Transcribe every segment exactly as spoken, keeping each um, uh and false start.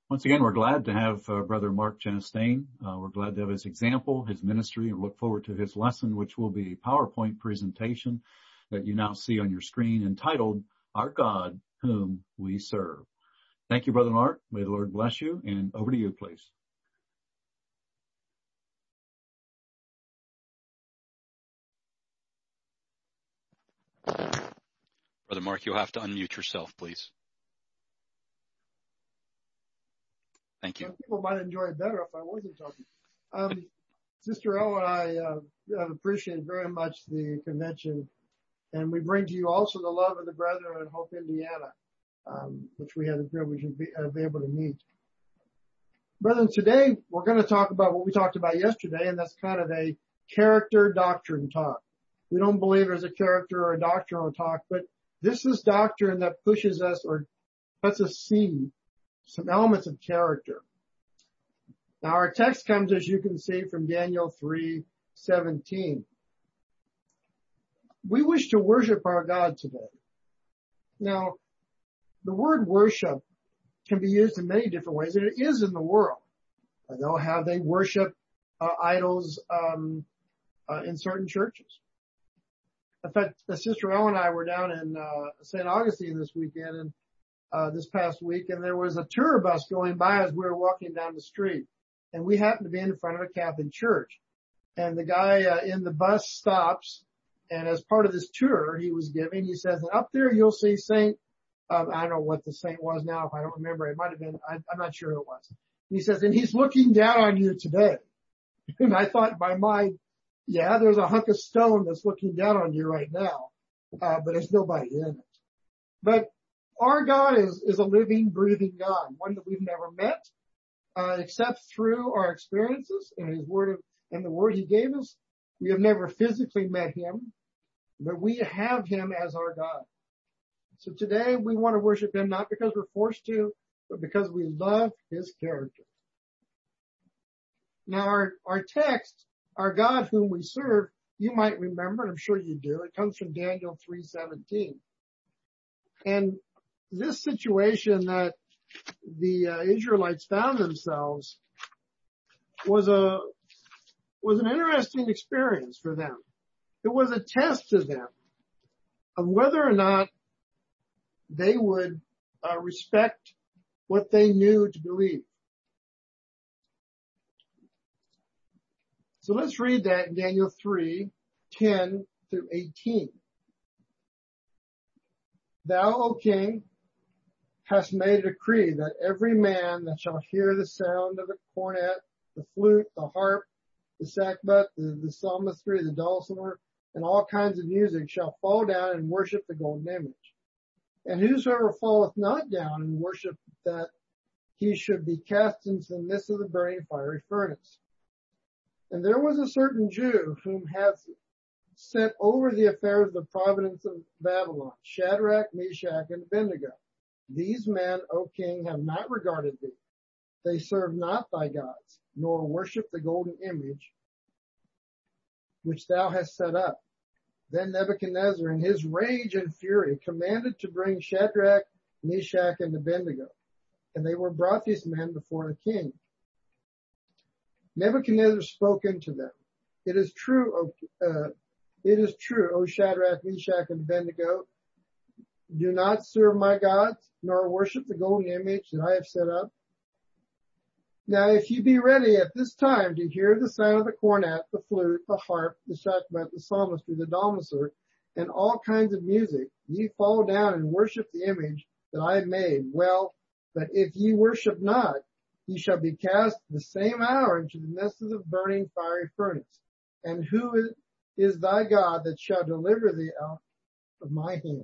Once again, we're glad to have uh, Brother Mark Genestein. Uh, we're glad to have his example, his ministry, and look forward to his lesson, which will be a PowerPoint presentation that you now see on your screen entitled, Our God Whom We Serve. Thank you, Brother Mark. May the Lord bless you, and over to you, please. Brother Mark, you'll have to unmute yourself, please. Thank you. Some people might enjoy it better if I wasn't talking. Um, Sister Elle and I uh, have appreciated very much the convention, and we bring to you also the love of the brethren in Hope, Indiana, um, which we had the privilege of being uh, able to meet. Brethren, today we're going to talk about what we talked about yesterday, and that's kind of a character doctrine talk. We don't believe there's a character or a doctrinal talk, but this is doctrine that pushes us or lets us see some elements of character. Now our text comes, as you can see, from Daniel three seventeen. We wish to worship our God today. Now, the word worship can be used in many different ways, and it is in the world. I know how they worship uh, idols um, uh, in certain churches. In fact, Sister Elle and I were down in uh, Saint Augustine this weekend, and uh, this past week, and there was a tour bus going by as we were walking down the street, and we happened to be in front of a Catholic church. And the guy uh, in the bus stops, and as part of this tour he was giving, he says, and up there you'll see Saint, um, I don't know what the saint was now, if I don't remember, it might have been, I, I'm not sure who it was. And he says, and he's looking down on you today. And I thought in my mind, yeah, there's a hunk of stone that's looking down on you right now, uh, but there's nobody in it. But our God is, is a living, breathing God, one that we've never met, uh, except through our experiences and his word of, and the word he gave us. We have never physically met him, but we have him as our God. So today we want to worship him not because we're forced to, but because we love his character. Now our, our text, our God whom we serve, you might remember, and I'm sure you do, it comes from Daniel three seventeen. And this situation that the uh, Israelites found themselves was a, was an interesting experience for them. It was a test to them of whether or not they would uh, respect what they knew to believe. So let's read that in Daniel three, ten through eighteen. Thou, O king, hast made a decree that every man that shall hear the sound of the cornet, the flute, the harp, the sackbut, the, the psalmistry, the dulcimer, and all kinds of music shall fall down and worship the golden image. And whosoever falleth not down and worship that, he should be cast into the midst of the burning fiery furnace. And there was a certain Jew whom hath set over the affairs of the province of Babylon, Shadrach, Meshach, and Abednego. These men, O king, have not regarded thee. They serve not thy gods, nor worship the golden image which thou hast set up. Then Nebuchadnezzar, in his rage and fury, commanded to bring Shadrach, Meshach, and Abednego. And they were brought, these men, before the king. Nebuchadnezzar spoke unto them, It is true, O, uh, it is true, O Shadrach, Meshach, and Abednego, do not serve my gods, nor worship the golden image that I have set up. Now, if you be ready at this time to hear the sound of the cornet, the flute, the harp, the sackbut, the psalmistry, the dulcimer, and all kinds of music, ye fall down and worship the image that I have made. Well, but if ye worship not, ye shall be cast the same hour into the midst of the burning fiery furnace. And who is thy God that shall deliver thee out of my hands?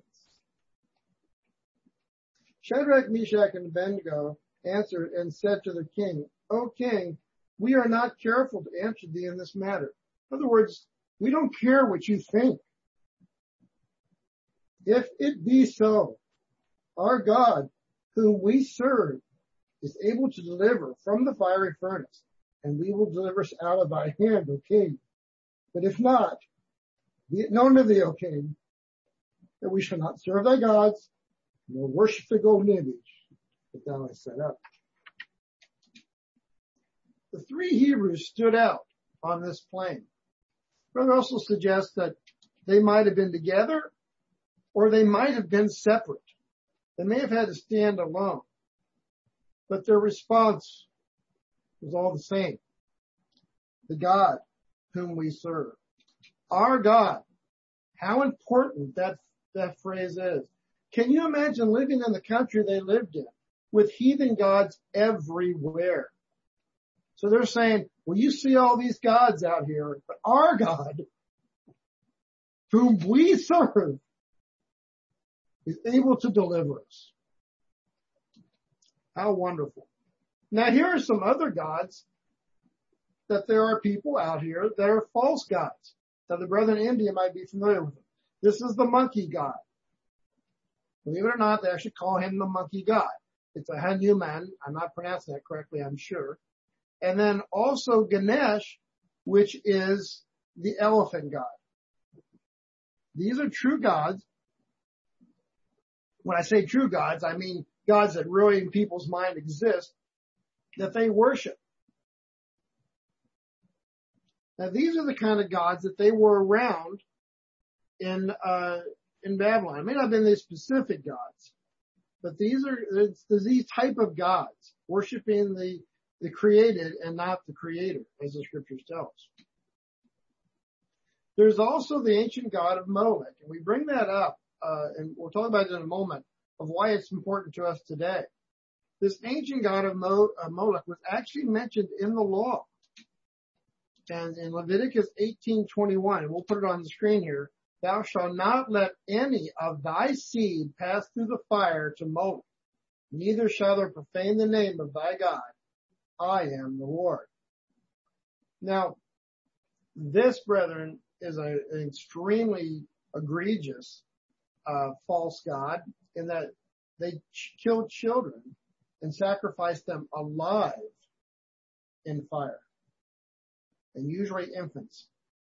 Shadrach, Meshach, and Abednego answered and said to the king, O king, we are not careful to answer thee in this matter. In other words, we don't care what you think. If it be so, our God, whom we serve, is able to deliver from the fiery furnace, and we will deliver us out of thy hand, O king. But if not, be it known to thee, O king, that we shall not serve thy gods, nor worship the golden image that thou hast set up. the three Hebrews stood out on this plain. Brother also suggests that they might have been together or they might have been separate. They may have had to stand alone, but their response was all the same. The God whom we serve. Our God. How important that, that phrase is. Can you imagine living in the country they lived in with heathen gods everywhere? So they're saying, well, you see all these gods out here, but our God, whom we serve, is able to deliver us. How wonderful. Now here are some other gods that there are people out here that are false gods. Now the brethren in India might be familiar with them. This is the monkey god. Believe it or not, they actually call him the monkey god. It's a Hanuman. I'm not pronouncing that correctly, I'm sure. And then also Ganesh, which is the elephant god. These are true gods. When I say true gods, I mean gods that really in people's mind exist, that they worship. Now these are the kind of gods that they were around in, uh, in Babylon. It may not have been these specific gods, but these are, it's, it's these type of gods, worshiping the, the created and not the creator, as the scriptures tell us. There's also the ancient god of Molech, and we bring that up, uh, and we'll talk about it in a moment, of why it's important to us today. This ancient god of Mo, uh, Molech was actually mentioned in the law. And in Leviticus eighteen twenty-one, and we'll put it on the screen here, thou shalt not let any of thy seed pass through the fire to Molech, neither shall they profane the name of thy God. I am the Lord. Now, this, brethren, is a, an extremely egregious uh, false god in that they ch- killed children and sacrificed them alive in fire, and usually infants.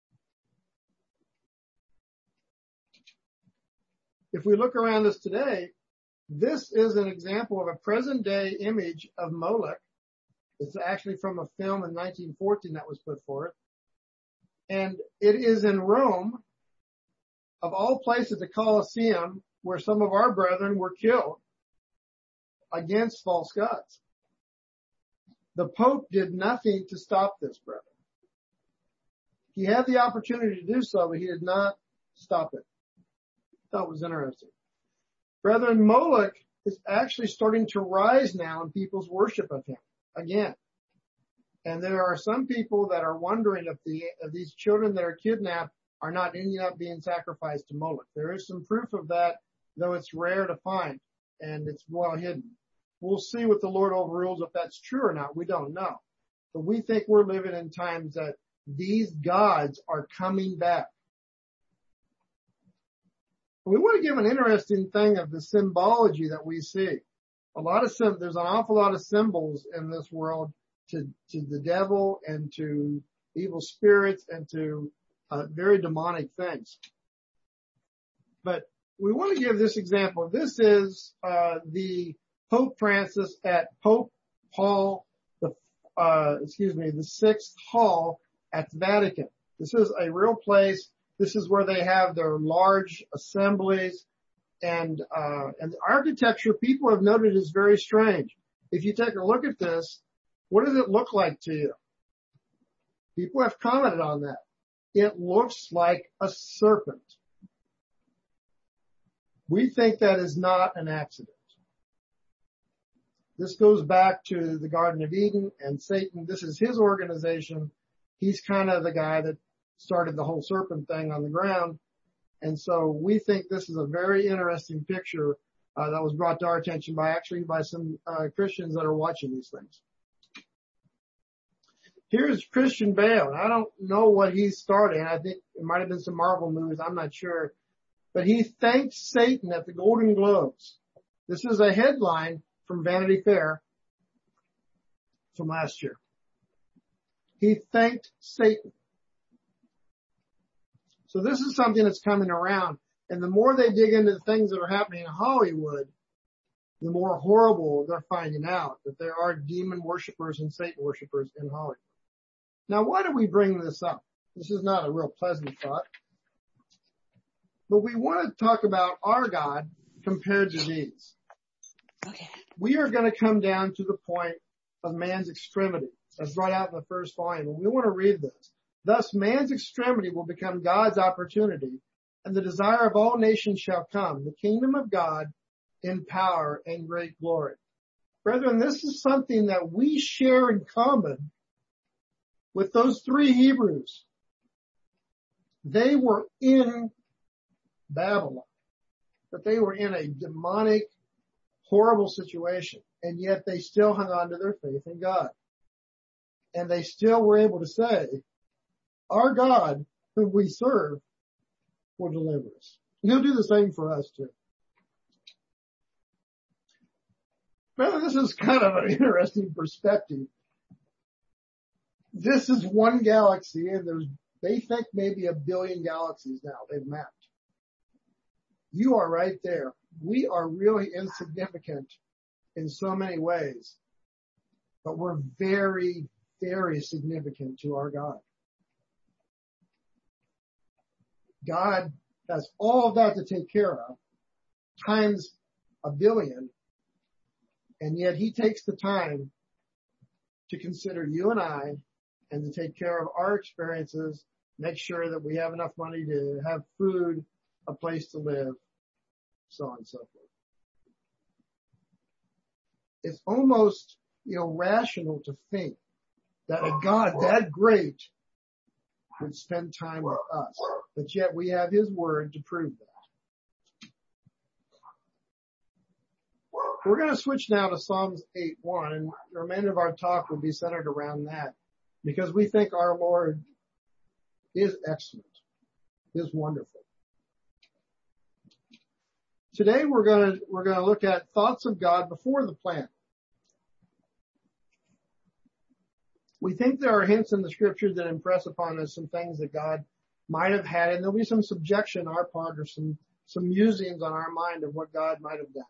If we look around us today, this is an example of a present day image of Molech. It's actually from a film in nineteen fourteen that was put forth. And it is in Rome, of all places, the Colosseum, where some of our brethren were killed against false gods. The Pope did nothing to stop this, brethren. He had the opportunity to do so, but he did not stop it. I thought it was interesting. Brethren, Molech is actually starting to rise now in people's worship of him again. And there are some people that are wondering if the if these children that are kidnapped are not ending up being sacrificed to Molech. There is some proof of that, though it's rare to find, and it's well hidden. We'll see what the Lord overrules if that's true or not. We don't know. But we think we're living in times that these gods are coming back. We want to give an interesting thing of the symbology that we see. A lot of sim- there's an awful lot of symbols in this world to, to the devil and to evil spirits and to uh, very demonic things. But we want to give this example. This is uh, the Pope Francis at Pope Paul, the uh, excuse me, the Sixth Hall at the Vatican. This is a real place. This is where they have their large assemblies, and uh, and the architecture people have noted is very strange. If you take a look at this, what does it look like to you? People have commented on that. It looks like a serpent. We think that is not an accident. This goes back to the Garden of Eden and Satan. This is his organization. He's kind of the guy that started the whole serpent thing on the ground. And so we think this is a very interesting picture uh, that was brought to our attention by actually by some uh, Christians that are watching these things. Here's Christian Bale. I don't know what he's starting. I think it might have been some Marvel movies. I'm not sure. But he thanked Satan at the Golden Globes. This is a headline from Vanity Fair from last year. He thanked Satan. So this is something that's coming around. And the more they dig into the things that are happening in Hollywood, the more horrible they're finding out that there are demon worshipers and Satan worshipers in Hollywood. Now, why do we bring this up? This is not a real pleasant thought, but we want to talk about our God compared to these. Okay. We are going to come down to the point of man's extremity, as brought out in the first volume, and we want to read this. Thus, man's extremity will become God's opportunity, and the desire of all nations shall come, the kingdom of God in power and great glory. Brethren, this is something that we share in common with those three Hebrews. They were in Babylon, but they were in a demonic, horrible situation, and yet they still hung on to their faith in God. And they still were able to say, our God, whom we serve, will deliver us. And he'll do the same for us too. Well, this is kind of an interesting perspective. This is one galaxy, and there's, they think maybe a billion galaxies now they've mapped. You are right there. We are really insignificant in so many ways, but we're very, very significant to our God. God has all of that to take care of, times a billion, and yet he takes the time to consider you and I and to take care of our experiences, make sure that we have enough money to have food, a place to live, so on and so forth. It's almost, you know, rational to think that a God that great would spend time with us, but yet we have his word to prove that. We're going to switch now to Psalms eight one, and the remainder of our talk will be centered around that, because we think our Lord is excellent, is wonderful. Today we're going to, we're going to look at thoughts of God before the plan. We think there are hints in the scriptures that impress upon us some things that God might have had, and there'll be some subjection on our part or some, some musings on our mind of what God might have done.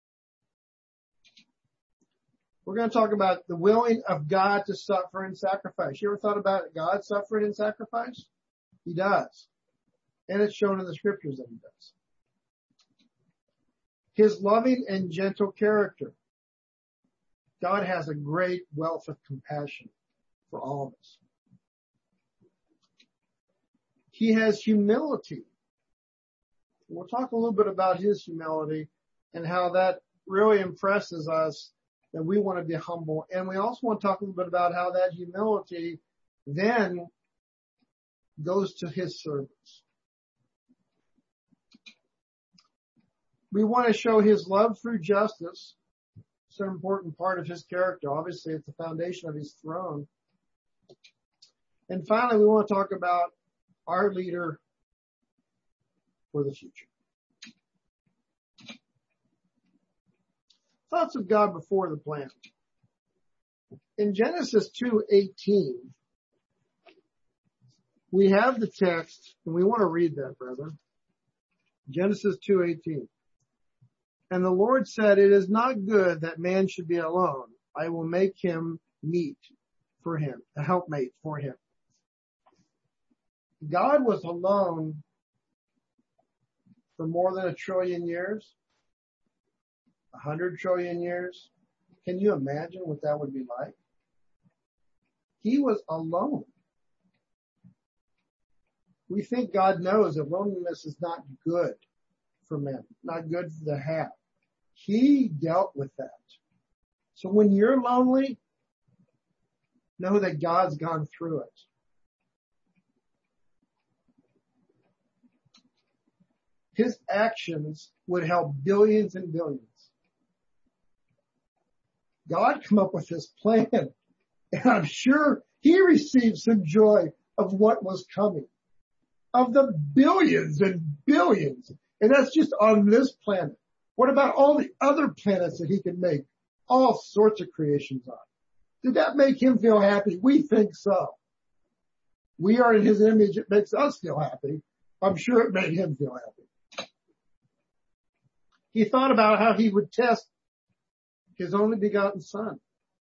We're going to talk about the willing of God to suffer and sacrifice. You ever thought about God suffering and sacrifice? He does. And it's shown in the scriptures that he does. His loving and gentle character. God has a great wealth of compassion for all of us. He has humility. We'll talk a little bit about his humility and how that really impresses us that we want to be humble. And we also want to talk a little bit about how that humility then goes to his service. We want to show his love through justice. It's an important part of his character. Obviously, it's the foundation of his throne. And finally, we want to talk about our leader for the future. Thoughts of God before the plan. In Genesis two eighteen, we have the text, and we want to read that, brethren. Genesis two eighteen. And the Lord said, it is not good that man should be alone. I will make him meet for him, a helpmate for him. God was alone for more than a trillion years, a hundred trillion years. Can you imagine what that would be like? He was alone. We think God knows that loneliness is not good for men, not good to have. He dealt with that. So when you're lonely, know that God's gone through it. His actions would help billions and billions. God come up with this plan, and I'm sure he received some joy of what was coming, of the billions and billions. And that's just on this planet. What about all the other planets that he can make all sorts of creations on? Did that make him feel happy? We think so. We are in his image. It makes us feel happy. I'm sure it made him feel happy. He thought about how he would test his only begotten son.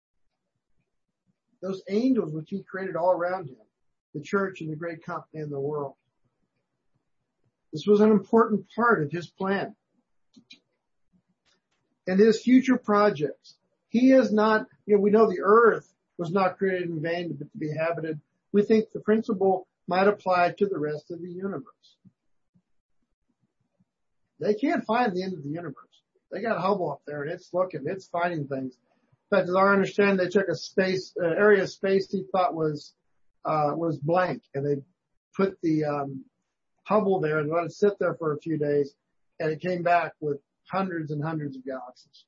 Those angels which he created all around him, the church and the great company in the world. This was an important part of his plan. And his future projects. He is not, you know, we know the earth was not created in vain but to be inhabited. We think the principle might apply to the rest of the universe. They can't find the end of the universe. They got Hubble up there and it's looking, it's finding things. In fact, as I understand, they took a space, uh, area of space he thought was, uh, was blank, and they put the, um, Hubble there and let it sit there for a few days, and it came back with hundreds and hundreds of galaxies.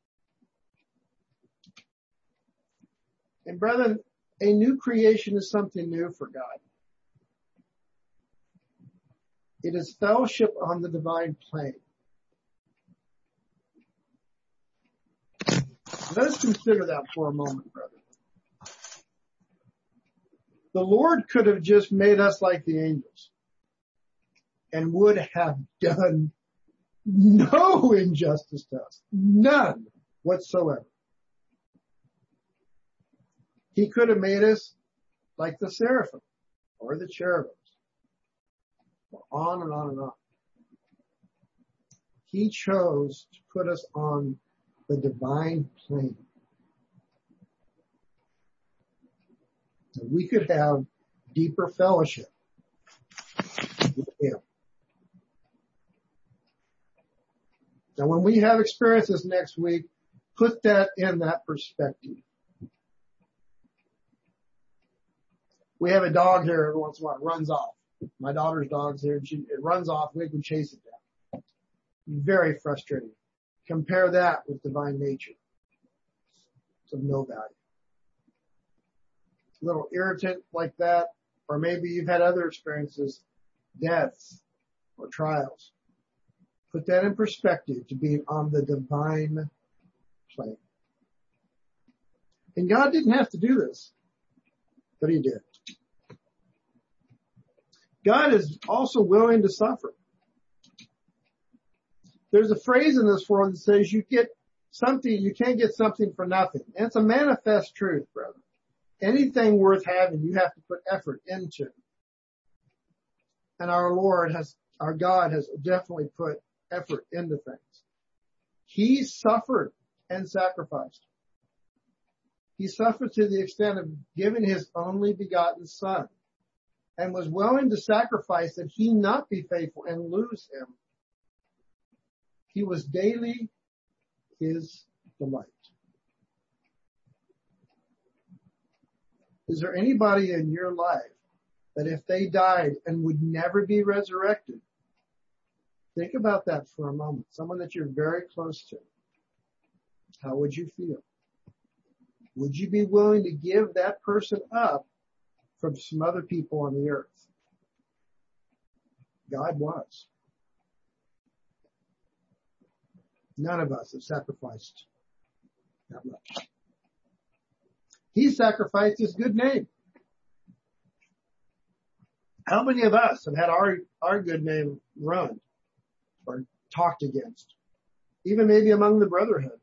And brethren, a new creation is something new for God. It is fellowship on the divine plane. Let us consider that for a moment, brother. The Lord could have just made us like the angels and would have done no injustice to us. None whatsoever. He could have made us like the seraphim or the cherubims. On and on and on. He chose to put us on the divine plane. So we could have deeper fellowship with him. Now when we have experiences next week, put that in that perspective. We have a dog here every once in a while. It runs off. My daughter's dog's here and she, it runs off. We can chase it down. Very frustrating. Compare that with divine nature. It's of no value. A little irritant like that, or maybe you've had other experiences, deaths or trials. Put that in perspective to being on the divine plane. And God didn't have to do this, but he did. God is also willing to suffer. There's a phrase in this world that says you get something, you can't get something for nothing. And it's a manifest truth, brother. Anything worth having, you have to put effort into. And our Lord has, our God has definitely put effort into things. He suffered and sacrificed. He suffered to the extent of giving his only begotten son, and was willing to sacrifice that he not be faithful and lose him. He was daily his delight. Is there anybody in your life that if they died and would never be resurrected, think about that for a moment. Someone that you're very close to. How would you feel? Would you be willing to give that person up from some other people on the earth? God was. None of us have sacrificed that much. He sacrificed his good name. How many of us have had our, our good name ruined or talked against? Even maybe among the brotherhood.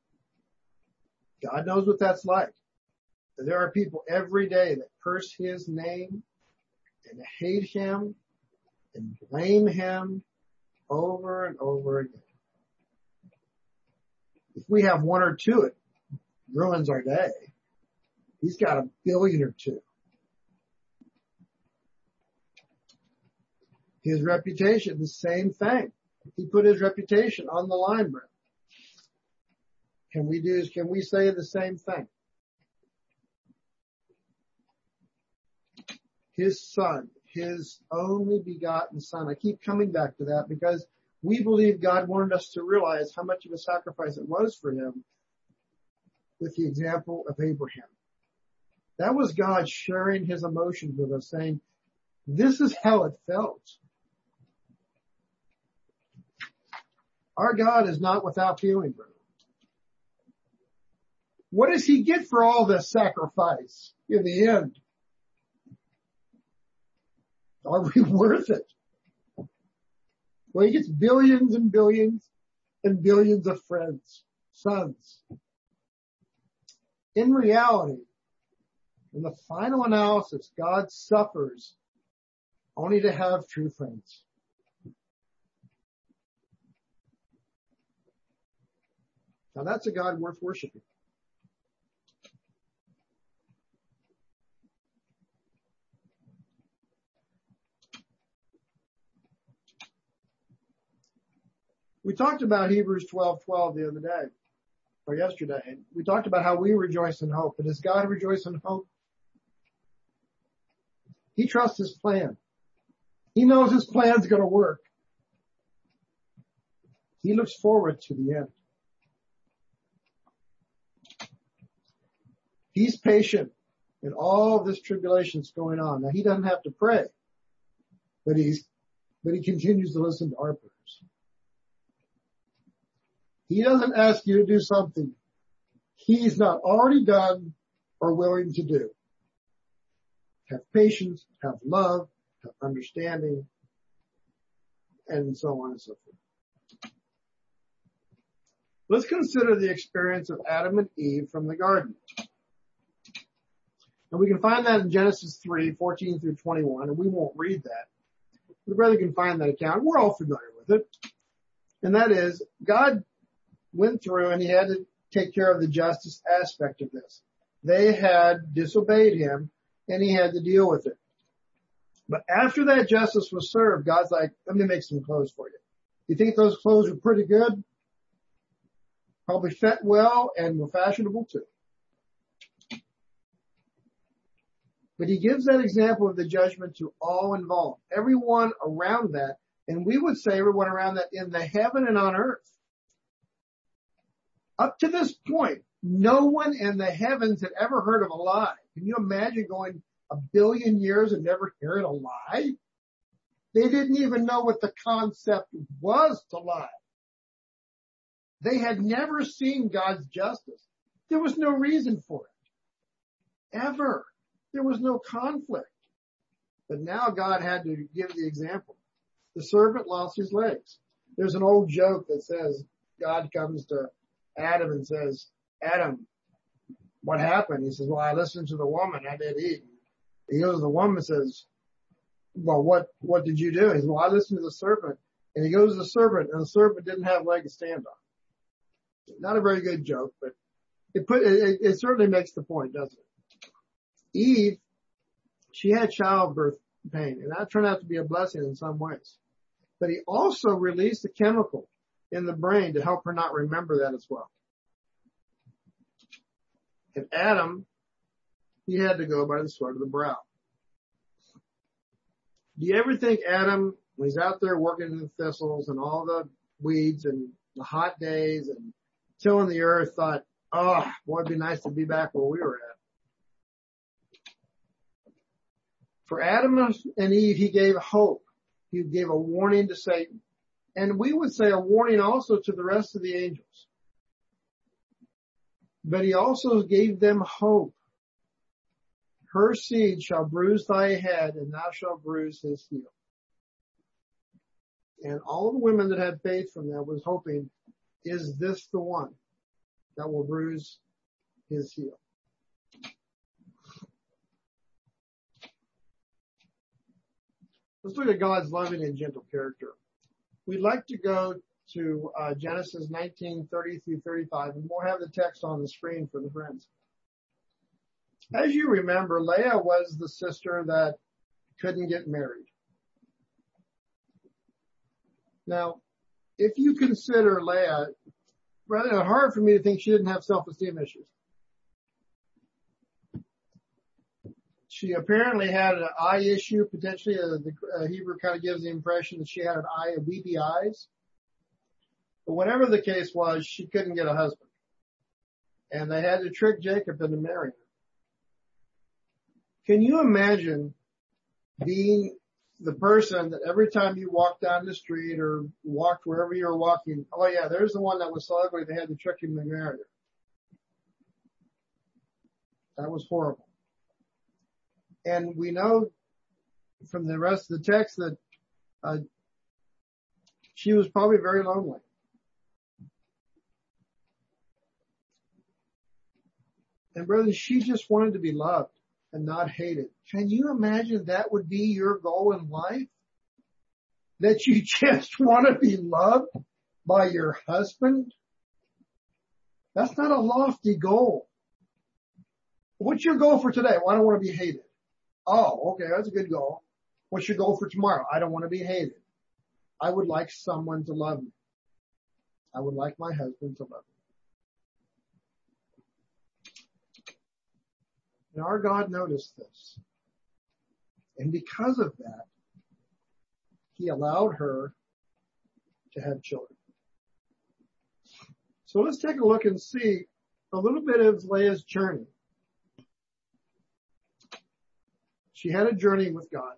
God knows what that's like. There are people every day that curse his name and hate him and blame him over and over again. If we have one or two, it ruins our day. He's got a billion or two. His reputation, the same thing. He put his reputation on the line, brother. Can we do, can we say the same thing? His son, his only begotten son. I keep coming back to that because we believe God wanted us to realize how much of a sacrifice it was for him with the example of Abraham. That was God sharing his emotions with us, saying, this is how it felt. Our God is not without feeling, brother. What does he get for all this sacrifice in the end? Are we worth it? Well, he gets billions and billions and billions of friends, sons, in reality, in the final analysis, God suffers only to have true friends. Now that's a God worth worshiping. We talked about Hebrews twelve twelve the other day, or yesterday. We talked about how we rejoice in hope. And does God rejoice in hope? He trusts his plan. He knows his plan's going to work. He looks forward to the end. He's patient in all of this tribulation that's going on. Now he doesn't have to pray, but he's, but he continues to listen to our prayers. He doesn't ask you to do something he's not already done or willing to do. Have patience, have love, have understanding, and so on and so forth. Let's consider the experience of Adam and Eve from the garden. And we can find that in Genesis three, fourteen through twenty-one, and we won't read that. The brother can find that account. We're all familiar with it. And that is, God went through and he had to take care of the justice aspect of this. They had disobeyed him and he had to deal with it. But after that justice was served, God's like, let me make some clothes for you. You think those clothes were pretty good? Probably fit well and were fashionable too. But he gives that example of the judgment to all involved, everyone around that, and we would say everyone around that in the heaven and on earth. Up to this point, no one in the heavens had ever heard of a lie. Can you imagine going a billion years and never hearing a lie? They didn't even know what the concept was to lie. They had never seen God's justice. There was no reason for it. Ever. There was no conflict. But now God had to give the example. The serpent lost his legs. There's an old joke that says God comes to Adam and says, Adam, what happened? He says, well, I listened to the woman. I did eat. He goes to the woman and says, well, what, what did you do? He says, well, I listened to the serpent. And he goes to the serpent and the serpent didn't have legs to stand on. Not a very good joke, but it put, it, it certainly makes the point, doesn't it? Eve, she had childbirth pain and that turned out to be a blessing in some ways. But he also released a chemical in the brain to help her not remember that as well. And Adam, he had to go by the sweat of the brow. Do you ever think Adam, when he's out there working in the thistles and all the weeds and the hot days and tilling the earth, thought, oh, boy, it'd be nice to be back where we were at. For Adam and Eve, he gave hope. He gave a warning to Satan. And we would say a warning also to the rest of the angels. But he also gave them hope. Her seed shall bruise thy head, and thou shalt bruise his heel. And all the women that had faith from that was hoping, is this the one that will bruise his heel? Let's look at God's loving and gentle character. We'd like to go to uh, Genesis nineteen, thirty through thirty-five, and we'll have the text on the screen for the friends. As you remember, Leah was the sister that couldn't get married. Now, if you consider Leah, rather hard for me to think she didn't have self-esteem issues. She apparently had an eye issue, potentially. Uh, the uh, Hebrew kind of gives the impression that she had an eye, weepy eyes. But whatever the case was, she couldn't get a husband. And they had to trick Jacob into marrying her. Can you imagine being the person that every time you walked down the street or walked wherever you were walking, oh yeah, there's the one that was so ugly they had to trick him to marry her. That was horrible. And we know from the rest of the text that uh, she was probably very lonely. And brother, she just wanted to be loved and not hated. Can you imagine that would be your goal in life? That you just want to be loved by your husband? That's not a lofty goal. What's your goal for today? Well, I don't want to be hated. Oh, okay, that's a good goal. What's your goal for tomorrow? I don't want to be hated. I would like someone to love me. I would like my husband to love me. And our God noticed this. And because of that, he allowed her to have children. So let's take a look and see a little bit of Leah's journey. She had a journey with God.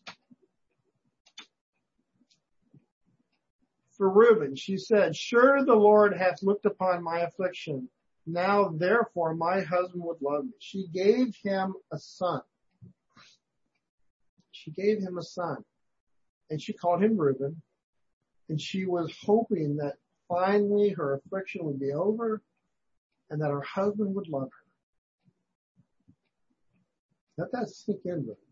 For Reuben, she said, "Sure the Lord hath looked upon my affliction. Now therefore my husband would love me." She gave him a son. She gave him a son. And she called him Reuben. And she was hoping that finally her affliction would be over and that her husband would love her. Let that sink in, Reuben.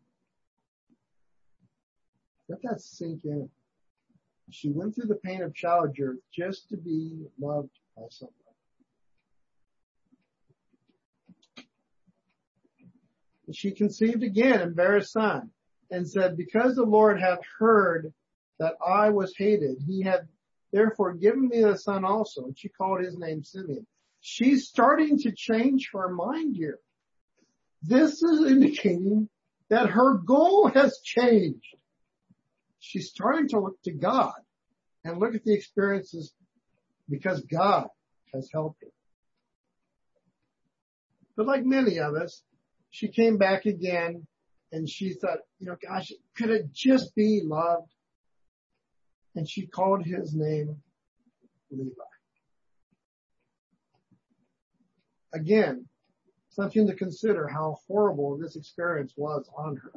Let that sink in. She went through the pain of childbirth just to be loved by someone. And she conceived again and bare a son, and said, "Because the Lord hath heard that I was hated, he hath therefore given me a son also." And she called his name Simeon. She's starting to change her mind here. This is indicating that her goal has changed. She's starting to look to God and look at the experiences because God has helped her. But like many of us, she came back again and she thought, you know, gosh, could it just be loved? And she called his name Levi. Again, something to consider how horrible this experience was on her.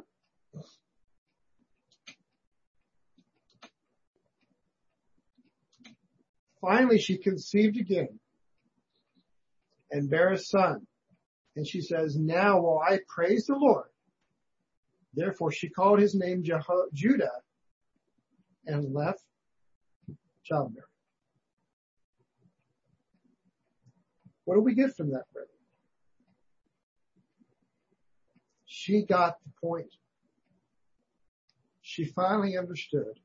Finally, she conceived again and bare a son. And she says, "Now will I praise the Lord." Therefore, she called his name Jeho- Judah and left childbearing. What do we get from that, brother? She got the point. She finally understood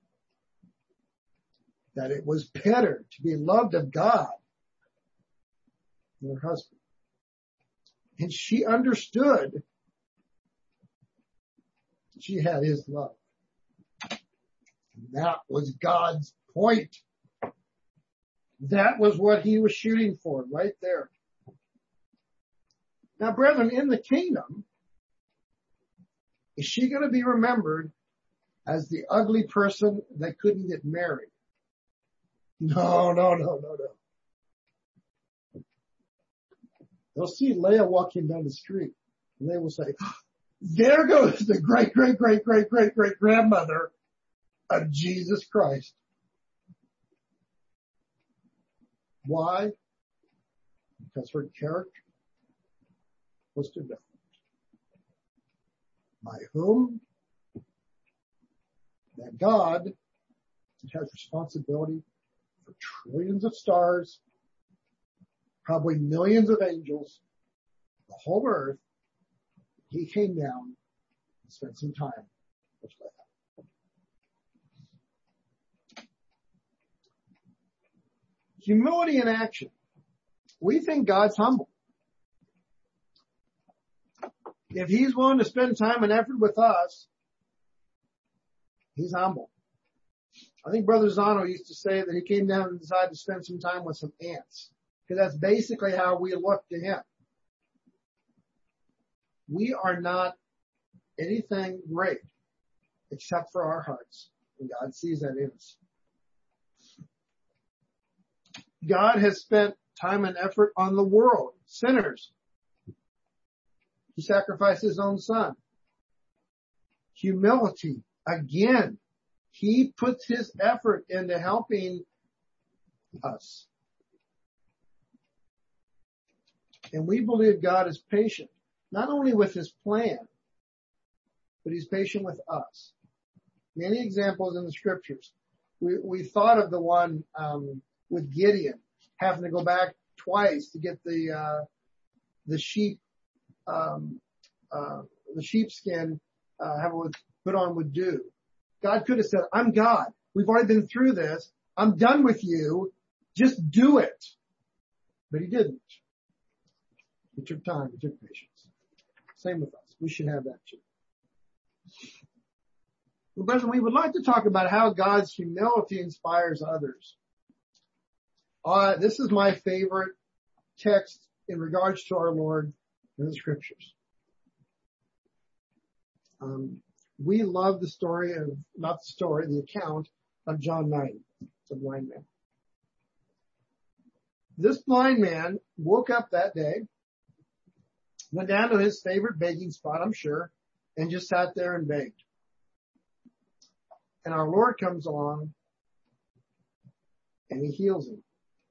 that it was better to be loved of God than her husband. And she understood she had his love. And that was God's point. That was what he was shooting for right there. Now, brethren, in the kingdom, is she going to be remembered as the ugly person that couldn't get married? No, no, no, no, no. They'll see Leah walking down the street and they will say, "There goes the great, great, great, great, great, great grandmother of Jesus Christ." Why? Because her character was developed. By whom? That God has responsibility for trillions of stars, probably millions of angels, the whole earth. He came down and spent some time with Leah. Humility in action. We think God's humble. If he's willing to spend time and effort with us, he's humble. I think Brother Zano used to say that he came down and decided to spend some time with some ants, because that's basically how we look to him. We are not anything great except for our hearts, and God sees that in us. God has spent time and effort on the world, sinners. He sacrificed his own son. Humility, again, he puts his effort into helping us. And we believe God is patient, not only with his plan, but he's patient with us. Many examples in the scriptures. We, we thought of the one, um, with Gideon having to go back twice to get the, uh, the sheep, um, uh, the sheepskin, uh, have it put on with dew. God could have said, I'm God. We've already been through this. I'm done with you. Just do it. But he didn't. He took time. He took patience. Same with us. We should have that too. Well, brethren, we would like to talk about how God's humility inspires others. Uh, this is my favorite text in regards to our Lord in the scriptures. Um, we love the story of, not the story, the account of John nine, the blind man. This blind man woke up that day, went down to his favorite begging spot, I'm sure, and just sat there and begged. And our Lord comes along and he heals him.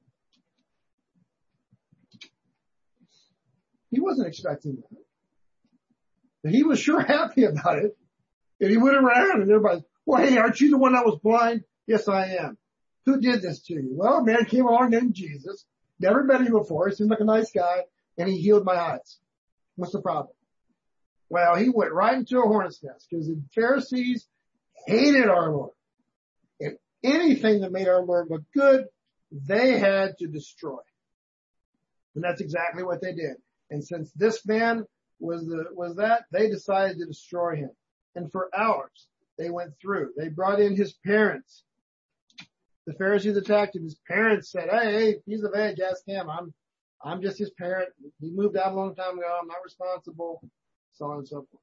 He wasn't expecting that. But he was sure happy about it. And he went around and everybody's, well, hey, aren't you the one that was blind? Yes, I am. Who did this to you? Well, a man came along named Jesus. Never met him before. He seemed like a nice guy and he healed my eyes. What's the problem? Well, he went right into a hornet's nest because the Pharisees hated our Lord. And anything that made our Lord look good, they had to destroy. And that's exactly what they did. And since this man was the, was that, they decided to destroy him. And for hours, they went through. They brought in his parents. The Pharisees attacked him. His parents said, hey, hey, he's of age, ask him. I'm, I'm just his parent. He moved out a long time ago. I'm not responsible. So on and so forth.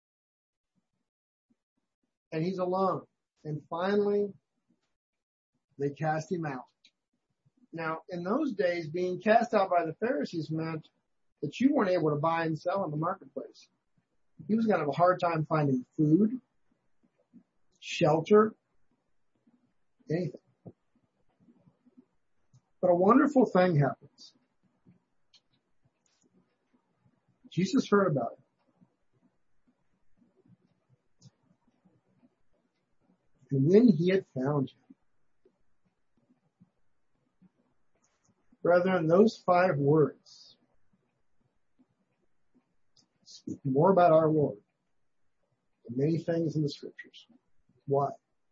And he's alone. And finally, they cast him out. Now, in those days, being cast out by the Pharisees meant that you weren't able to buy and sell in the marketplace. He was going to have a hard time finding food, shelter, anything. But a wonderful thing happens. Jesus heard about it. And when he had found him, brethren, those five words speak more about our Lord than many things in the scriptures. Why?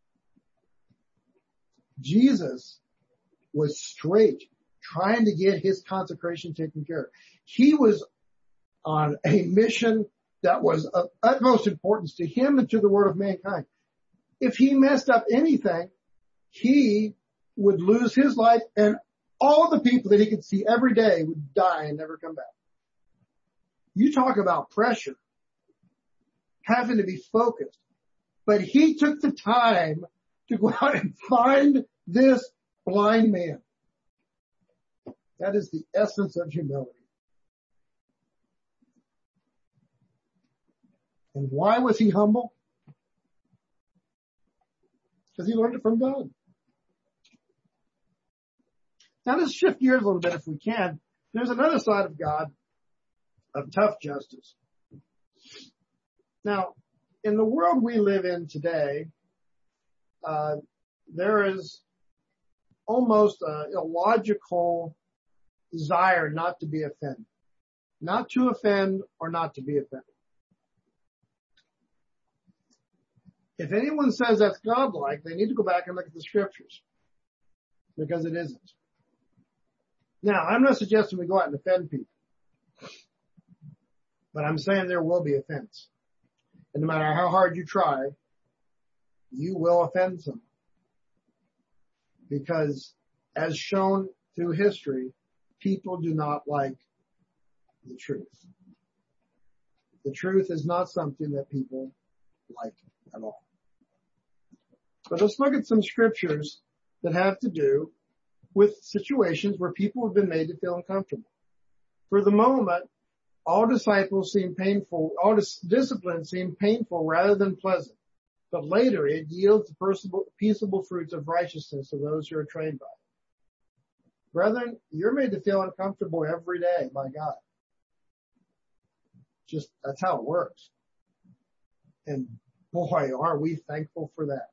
Jesus was straight, trying to get his consecration taken care of. He was on a mission that was of utmost importance to him and to the world of mankind. If he messed up anything, he would lose his life and all the people that he could see every day would die and never come back. You talk about pressure, having to be focused. But he took the time to go out and find this blind man. That is the essence of humility. And why was he humble? Because he learned it from God. Now let's shift gears a little bit if we can. There's another side of God, of tough justice. Now, in the world we live in today, uh, there is almost a illogical desire not to be offended. Not to offend or not to be offended. If anyone says that's godlike, they need to go back and look at the scriptures. Because it isn't. Now, I'm not suggesting we go out and offend people. But I'm saying there will be offense. And no matter how hard you try, you will offend someone. Because as shown through history, people do not like the truth. The truth is not something that people like at all. But let's look at some scriptures that have to do with situations where people have been made to feel uncomfortable. For the moment, all disciples seem painful, all dis- discipline seem painful rather than pleasant. But later it yields the peaceable, peaceable fruits of righteousness to those who are trained by it. Brethren, you're made to feel uncomfortable every day by God. Just, that's how it works. And boy, are we thankful for that.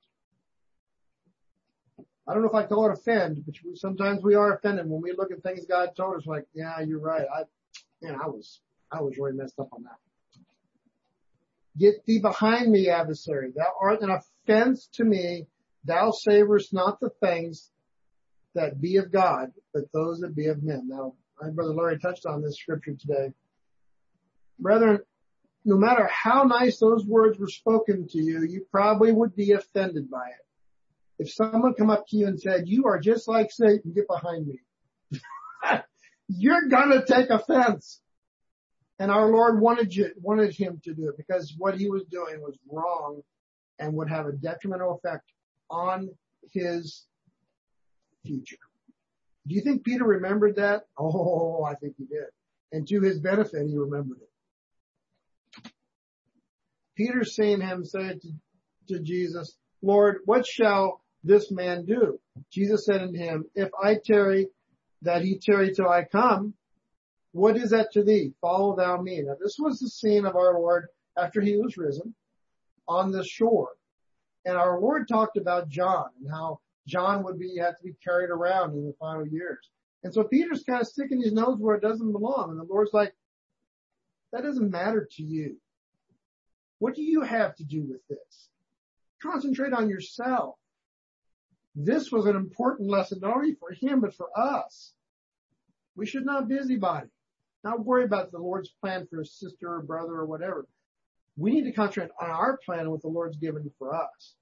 I don't know if I call it offend, but sometimes we are offended when we look at things God told us, like, yeah, you're right. I, man, I was, I was really messed up on that. Get thee behind me, adversary. Thou art an offense to me. Thou savorest not the things that be of God, but those that be of men. Now, my brother Larry touched on this scripture today. Brethren, no matter how nice those words were spoken to you, you probably would be offended by it. If someone come up to you and said, you are just like Satan, get behind me. You're gonna take offense. And our Lord wanted you, wanted him to do it because what he was doing was wrong and would have a detrimental effect on his future. Do you think Peter remembered that? Oh, I think he did. And to his benefit, he remembered it. Peter seeing him say to, to Jesus, Lord, what shall this man do? Jesus said unto him, if I tarry, that he tarry till I come, what is that to thee? Follow thou me. Now this was the scene of our Lord after he was risen on the shore. And our Lord talked about John and how John would be, have to be carried around in the final years. And so Peter's kind of sticking his nose where it doesn't belong. And the Lord's like, that doesn't matter to you. What do you have to do with this? Concentrate on yourself. This was an important lesson, not only for him, but for us. We should not busybody, not worry about the Lord's plan for a sister or brother or whatever. We need to concentrate on our plan and what the Lord's given for us.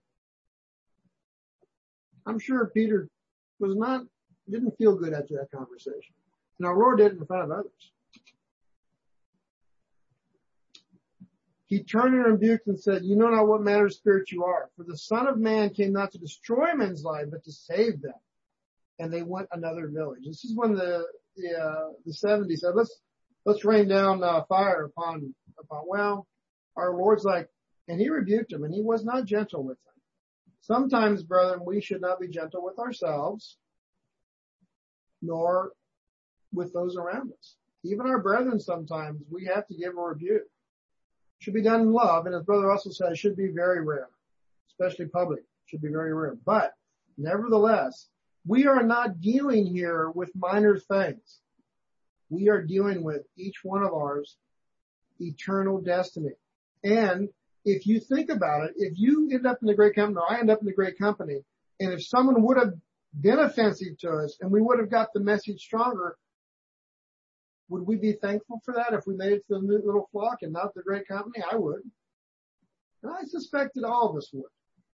I'm sure Peter was not, didn't feel good after that conversation. And our Lord did it in front of others. He turned and rebuked and said, you know not what manner of spirit you are. For the Son of Man came not to destroy men's lives, but to save them. And they went another village. This is when the, the, uh, the seventies said, let's, let's rain down, uh, fire upon, upon, well, our Lord's like, and he rebuked him and he was not gentle with them. Sometimes, brethren, we should not be gentle with ourselves, nor with those around us. Even our brethren, sometimes we have to give a rebuke. Should be done in love, and as Brother Russell says, should be very rare, especially public. Should be very rare. But nevertheless, we are not dealing here with minor things. We are dealing with each one of ours eternal destiny. And if you think about it, if you end up in a great company, or I end up in a great company, and if someone would have been offensive to us and we would have got the message stronger, would we be thankful for that if we made it to the little flock and not the great company? I would. And I suspect that all of us would.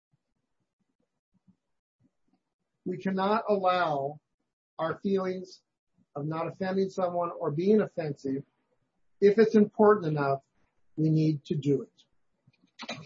We cannot allow our feelings of not offending someone or being offensive. If it's important enough, we need to do it.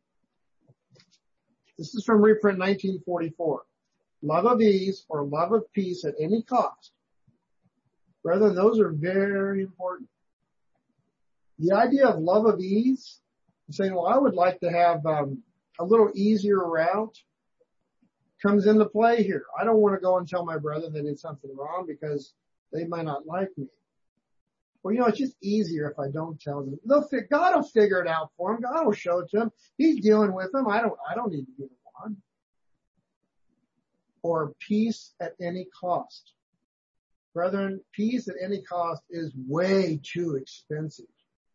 This is from reprint nineteen forty-four. Love of ease or love of peace at any cost. Brethren, those are very important. The idea of love of ease, saying, well, I would like to have um, a little easier route, comes into play here. I don't want to go and tell my brother they did something wrong because they might not like me. Well, you know, it's just easier if I don't tell them. They'll fi- God will figure it out for him. God will show it to him. He's dealing with them. I don't, I don't need to be the one. Or peace at any cost. Brethren, peace at any cost is way too expensive.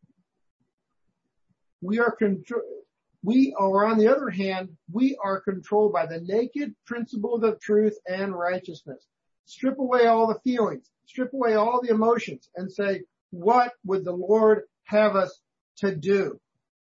We are control, we are, on the other hand, we are controlled by the naked principles of truth and righteousness. Strip away all the feelings, strip away all the emotions, and say, what would the Lord have us to do?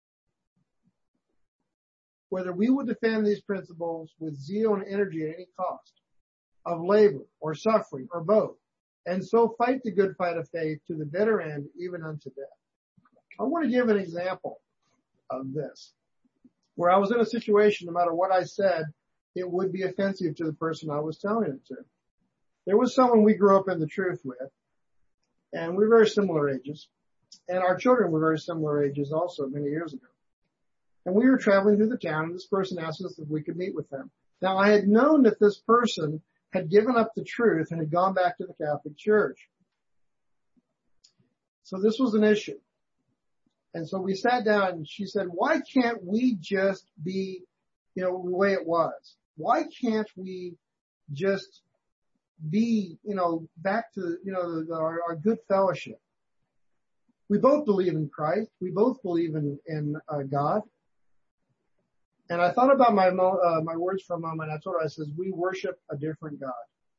Whether we would defend these principles with zeal and energy at any cost, of labor or suffering or both, and so fight the good fight of faith to the bitter end, even unto death. I want to give an example of this, where I was in a situation, no matter what I said, it would be offensive to the person I was telling it to. There was someone we grew up in the truth with, and we were very similar ages, and our children were very similar ages also many years ago. And we were traveling through the town, and this person asked us if we could meet with them. Now, I had known that this person had given up the truth and had gone back to the Catholic Church. So this was an issue. And so we sat down and she said, why can't we just be, you know, the way it was? Why can't we just be, you know, back to, you know, the, the, our, our good fellowship? We both believe in Christ. We both believe in, in uh, God. And I thought about my, uh, my words for a moment. I told her, I says, we worship a different God.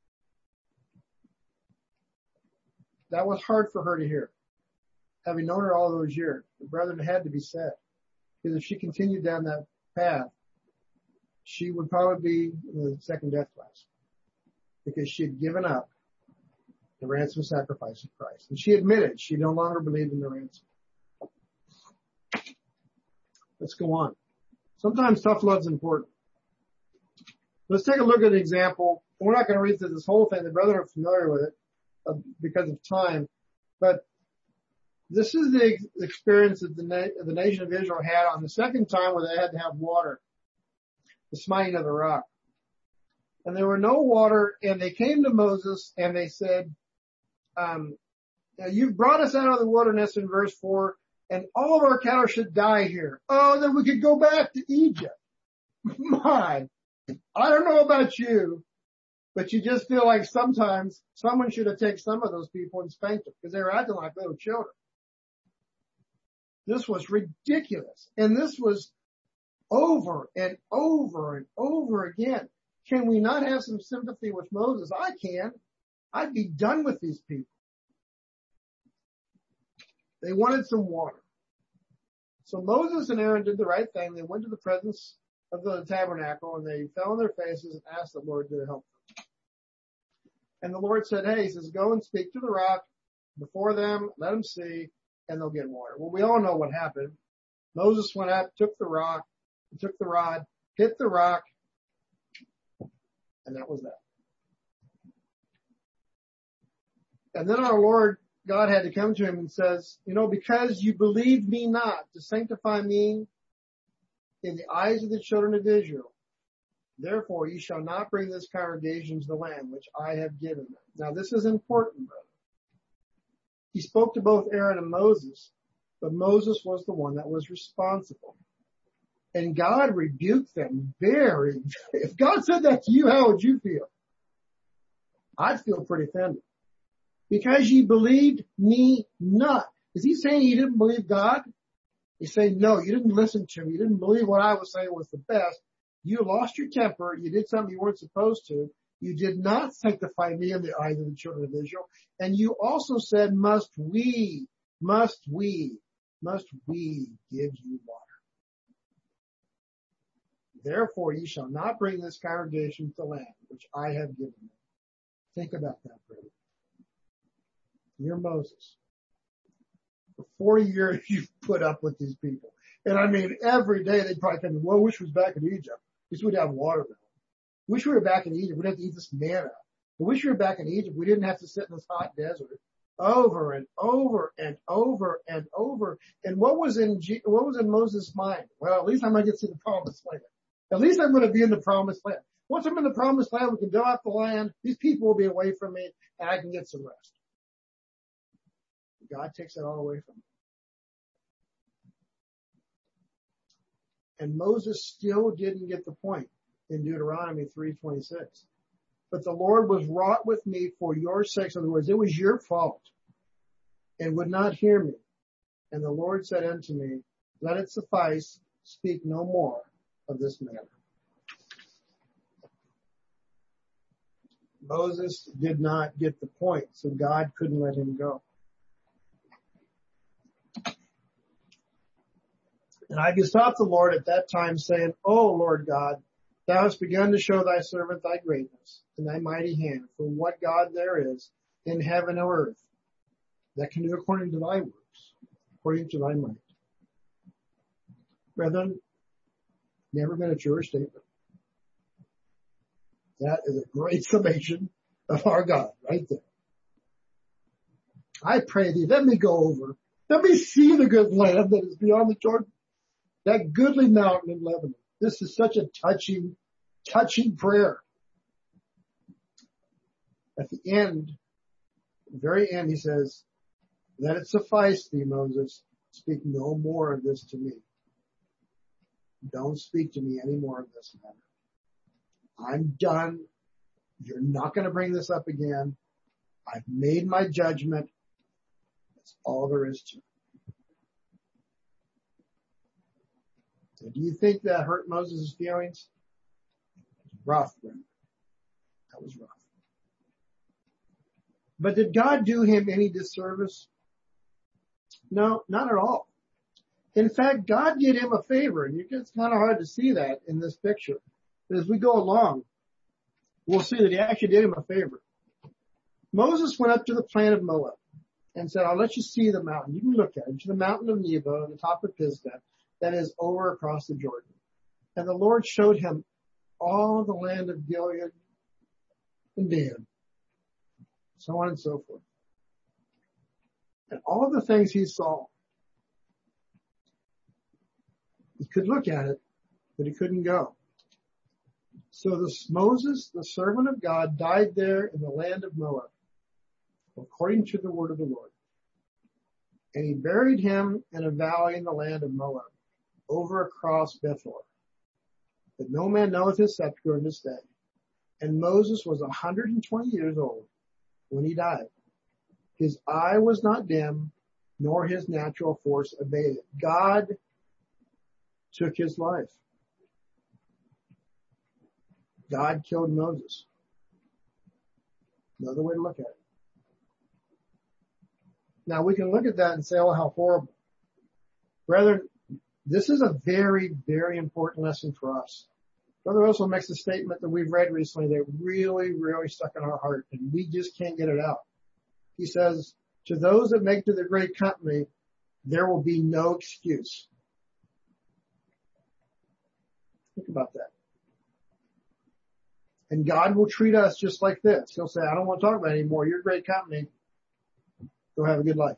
That was hard for her to hear. Having known her all those years, the brethren had to be said. Because if she continued down that path, she would probably be in the second death class. Because she had given up the ransom sacrifice of Christ. And she admitted she no longer believed in the ransom. Let's go on. Sometimes tough love's important. Let's take a look at an example. We're not going to read through this whole thing. The brethren are familiar with it uh, because of time. But this is the ex- experience that the, na- the nation of Israel had on the second time where they had to have water. The smiting of the rock. And there were no water, and they came to Moses and they said, um, you've brought us out of the wilderness in verse four, and all of our cattle should die here. Oh, then we could go back to Egypt. My, I don't know about you, but you just feel like sometimes someone should have taken some of those people and spanked them because they were acting like little children. This was ridiculous. And this was over and over and over again. Can we not have some sympathy with Moses? I can. I'd be done with these people. They wanted some water. So Moses and Aaron did the right thing. They went to the presence of the tabernacle and they fell on their faces and asked the Lord to help them. And the Lord said, hey, he says, go and speak to the rock before them, let them see, and they'll get water. Well, we all know what happened. Moses went up, took the rock, took the rod, hit the rock, and that was that. And then our Lord God had to come to him and says, you know, because you believed me not to sanctify me in the eyes of the children of Israel, therefore you shall not bring this congregation to the land which I have given them. Now this is important, brother. He spoke to both Aaron and Moses, but Moses was the one that was responsible. And God rebuked them very, if God said that to you, how would you feel? I'd feel pretty offended. Because ye believed me not. Is he saying you didn't believe God? He's saying, no, you didn't listen to me. You didn't believe what I was saying was the best. You lost your temper. You did something you weren't supposed to. You did not sanctify me in the eyes of the children of Israel. And you also said, must we, must we, must we give you water? Therefore ye shall not bring this congregation to the land which I have given them. Think about that, brother. You're Moses. For forty years you've put up with these people. And I mean, every day they'd probably come, well, wish we was back in Egypt. Wish we'd have water now. Wish we were back in Egypt. We'd have to eat this manna. Wish we were back in Egypt. We didn't have to sit in this hot desert. Over and over and over and over. And what was in, G- what was in Moses' mind? Well, at least I'm going to get to the promised land. At least I'm going to be in the promised land. Once I'm in the promised land, we can go out the land. These people will be away from me and I can get some rest. God takes that all away from him. And Moses still didn't get the point in Deuteronomy three twenty-six. But the Lord was wroth with me for your sakes. In other words, it was your fault and would not hear me. And the Lord said unto me, let it suffice, speak no more of this matter. Moses did not get the point, so God couldn't let him go. And I besought the Lord at that time, saying, O Lord God, thou hast begun to show thy servant thy greatness and thy mighty hand, for what God there is in heaven or earth that can do according to thy works, according to thy might. Brethren, never been a truer statement. That is a great summation of our God right there. I pray thee, let me go over. Let me see the good land that is beyond the Jordan. That goodly mountain in Lebanon. This is such a touching, touching prayer. At the end, the very end, he says, let it suffice thee, Moses. speak no more of this to me. Don't speak to me any more of this matter. I'm done. You're not going to bring this up again. I've made my judgment. That's all there is to it. So do you think that hurt Moses' feelings? It was rough, brother. That was rough. But did God do him any disservice? No, not at all. In fact, God did him a favor, and it's kind of hard to see that in this picture. But as we go along, we'll see that he actually did him a favor. Moses went up to the plain of Moab and said, I'll let you see the mountain. You can look at it. To the mountain of Nebo on the top of Pisgah, that is over across the Jordan. And the Lord showed him all the land of Gilead and Dan, so on and so forth. And all the things he saw, he could look at it, but he couldn't go. So this Moses, the servant of God, died there in the land of Moab, according to the word of the Lord. And he buried him in a valley in the land of Moab, over across Bethor. But no man knoweth his sepulchre in this day. And Moses was one hundred twenty years old when he died. His eye was not dim, nor his natural force abated. God took his life. God killed Moses. Another way to look at it. Now we can look at that and say, oh, how horrible. Brethren, this is a very, very important lesson for us. Brother Russell makes a statement that we've read recently that really, really stuck in our heart, and we just can't get it out. He says, to those that make to the great company, there will be no excuse. Think about that. And God will treat us just like this. He'll say, I don't want to talk about it anymore. You're a great company. Go have a good life.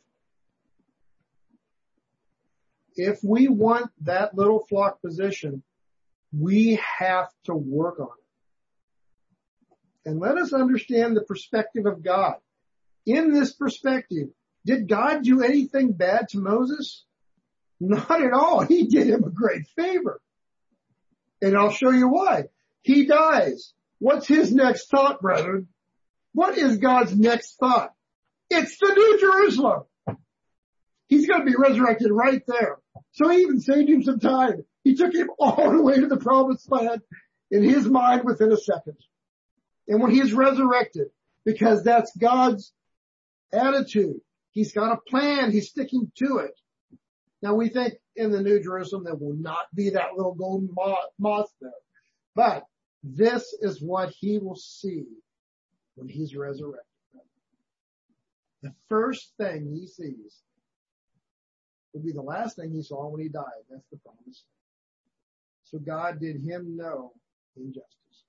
If we want that little flock position, we have to work on it. And let us understand the perspective of God. In this perspective, did God do anything bad to Moses? Not at all. He did him a great favor. And I'll show you why. He dies. What's his next thought, brethren? What is God's next thought? It's the New Jerusalem. He's going to be resurrected right there. So he even saved him some time. He took him all the way to the promised land in his mind within a second. And when he's resurrected, because that's God's attitude, he's got a plan. He's sticking to it. Now we think in the New Jerusalem there will not be that little golden moth there. But this is what he will see when he's resurrected. The first thing he sees will be the last thing he saw when he died. That's the promise. So God did him no injustice.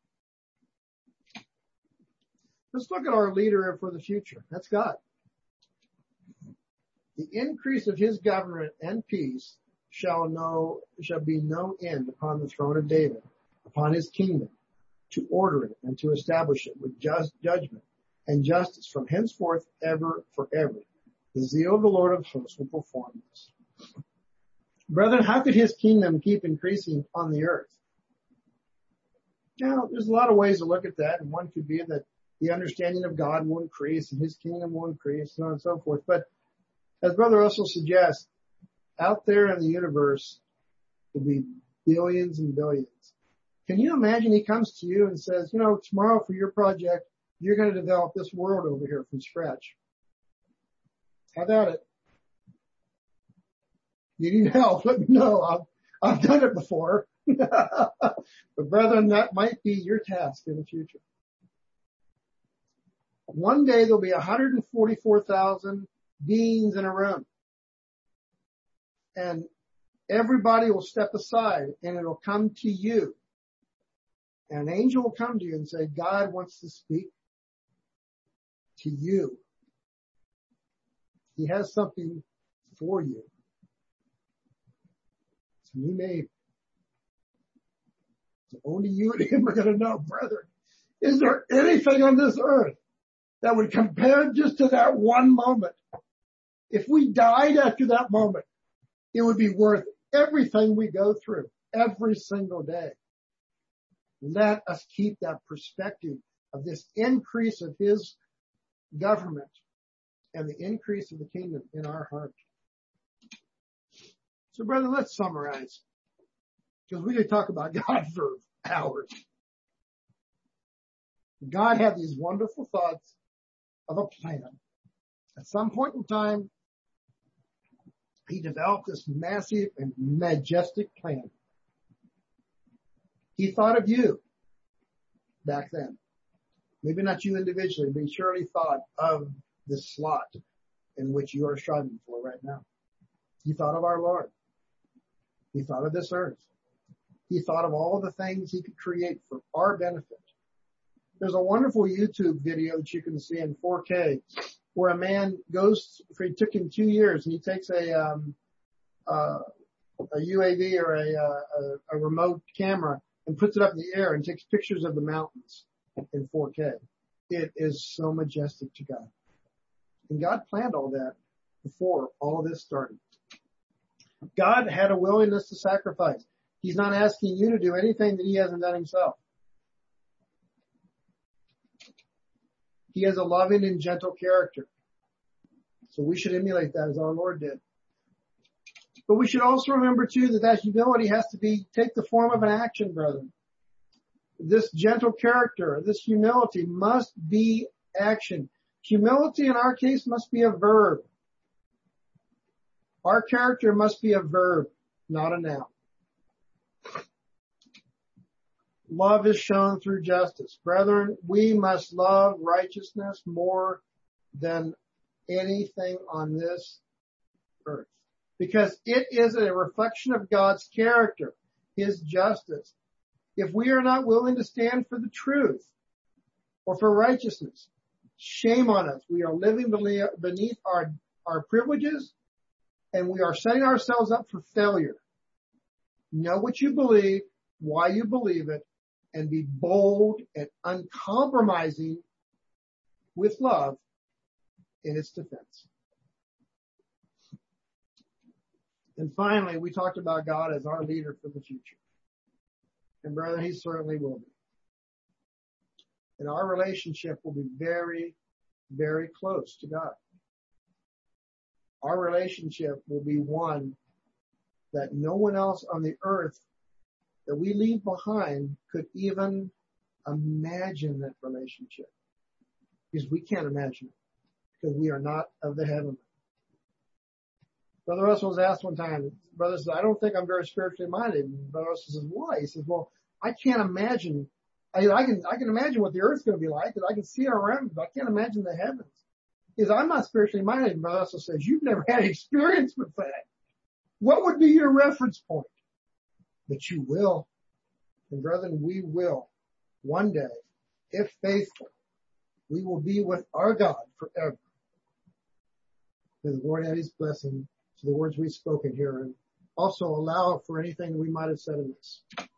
Let's look at our leader for the future. That's God. The increase of his government and peace shall know, shall be no end upon the throne of David, upon his kingdom, to order it and to establish it with just judgment and justice from henceforth ever forever. The zeal of the Lord of hosts will perform this. Brethren, how could his kingdom keep increasing on the earth? Now, there's a lot of ways to look at that, and one could be that the understanding of God will increase and his kingdom will increase, so on and so forth. But as Brother Russell suggests, out there in the universe, there'll be billions and billions. Can you imagine he comes to you and says, you know, tomorrow for your project, you're going to develop this world over here from scratch. Have at it. You need help, let me know. I've, I've done it before. But brethren, that might be your task in the future. One day there'll be one hundred forty-four thousand beings in a room. And everybody will step aside and it'll come to you. And an angel will come to you and say, God wants to speak to you. He has something for you. It's a new name. So only you and him are going to know, brethren. Is there anything on this earth that would compare just to that one moment? If we died after that moment, it would be worth everything we go through every single day. Let us keep that perspective of this increase of his government and the increase of the kingdom in our heart. So, brother, let's summarize, because we could talk about God for hours. God had these wonderful thoughts of a plan. At some point in time, he developed this massive and majestic plan. He thought of you back then. Maybe not you individually, but he surely thought of the slot in which you are striving for right now. He thought of our Lord. He thought of this earth. He thought of all the things he could create for our benefit. There's a wonderful YouTube video that you can see in four K where a man goes, it took him two years and he takes a, um, uh, a U A V or a, uh, a, a remote camera and puts it up in the air and takes pictures of the mountains in four K. It is so majestic to God. And God planned all that before all of this started. God had a willingness to sacrifice. He's not asking you to do anything that he hasn't done himself. He has a loving and gentle character. So we should emulate that as our Lord did. But we should also remember too that that humility has to be, take the form of an action, brethren. This gentle character, this humility must be action. Humility in our case must be a verb. Our character must be a verb, not a noun. Love is shown through justice. Brethren, we must love righteousness more than anything on this earth, because it is a reflection of God's character, his justice. If we are not willing to stand for the truth or for righteousness, shame on us. We are living beneath our, our privileges, and we are setting ourselves up for failure. Know what you believe, why you believe it, and be bold and uncompromising with love in its defense. And finally, we talked about God as our leader for the future. And brother, he certainly will be. And our relationship will be very, very close to God. Our relationship will be one that no one else on the earth that we leave behind could even imagine that relationship. Because we can't imagine it. Because we are not of the heavenly. Brother Russell was asked one time, brother says, I don't think I'm very spiritually minded. And Brother Russell says, why? He says, well, I can't imagine. I, I can, I can imagine what the earth's going to be like, and I can see it around me, but I can't imagine the heavens. He says, I'm not spiritually minded. And Brother Russell says, you've never had experience with that. What would be your reference point? But you will. And brethren, we will. One day, if faithful, we will be with our God forever. May the Lord add his blessing to the words we've spoken here, and also allow for anything we might have said in this.